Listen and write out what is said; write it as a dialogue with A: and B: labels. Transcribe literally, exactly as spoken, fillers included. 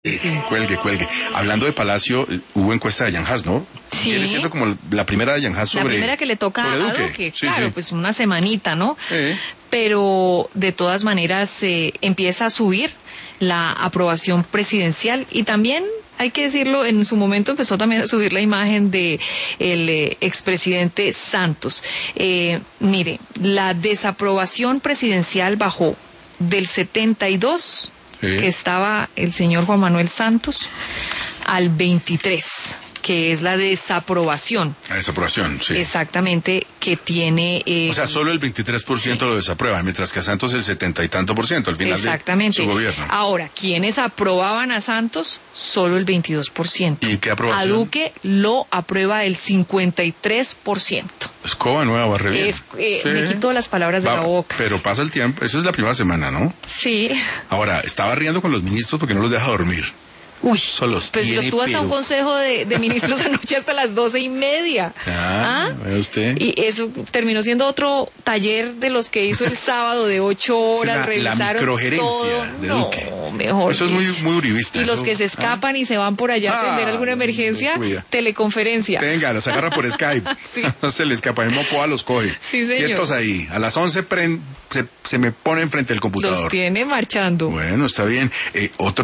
A: Sí.
B: Cuelgue, cuelgue. Hablando de Palacio, hubo encuesta de Yanjas, ¿no?
A: Sí.
B: Viene siendo como la primera de Yanjas sobre...
A: La primera que le toca
B: sobre
A: a
B: Duque.
A: Duque,
B: Sí,
A: claro,
B: sí.
A: pues una semanita, ¿no?
B: Sí.
A: Pero de todas maneras eh, empieza a subir la aprobación presidencial y también, hay que decirlo, en su momento empezó también a subir la imagen de el eh, expresidente Santos. Eh, mire, la desaprobación presidencial bajó del setenta y dos,
B: Sí.
A: que estaba el señor Juan Manuel Santos, al veintitrés, que es la desaprobación.
B: La desaprobación, sí.
A: Exactamente, que tiene... Eh,
B: O sea, solo el veintitrés por ciento
A: sí.
B: lo desaprueban, mientras que a Santos el setenta y tanto por ciento al final
A: Exactamente.
B: de su gobierno.
A: Ahora, ¿quiénes aprobaban a Santos? Solo el veintidós por ciento.
B: ¿Y qué aprobación?
A: A Duque lo aprueba el cincuenta y tres por ciento.
B: Escoba nueva, barre bien.
A: Es, eh,
B: Sí.
A: Me quito las palabras de
B: Va,
A: la boca.
B: Pero pasa el tiempo, eso es la primera semana, ¿no?
A: Sí.
B: Ahora, estaba riendo con los ministros porque no los deja dormir.
A: Uy,
B: Eso los
A: pues
B: tiene,
A: los tuvo hasta
B: pero-
A: un consejo de, de ministros anoche hasta las doce y media.
B: Ah, ¿ve usted?
A: Y eso terminó siendo otro taller de los que hizo el sábado de ocho horas.
B: Sí, la- la
A: revisaron
B: microgerencia
A: todo.
B: de
A: No,
B: Duque.
A: mejor.
B: Eso es muy, muy uribista.
A: Y los
B: eso.
A: que se escapan y se van por allá a atender
B: Ah,
A: alguna emergencia,
B: cuida.
A: teleconferencia.
B: Venga, los agarra por Skype.
A: Sí.
B: No se le escapa, el Mopoa los coge.
A: Sí, señor.
B: Quietos ahí. A las once pren- se, se me ponen frente al computador.
A: Los tiene marchando.
B: Bueno, está bien. Eh, otro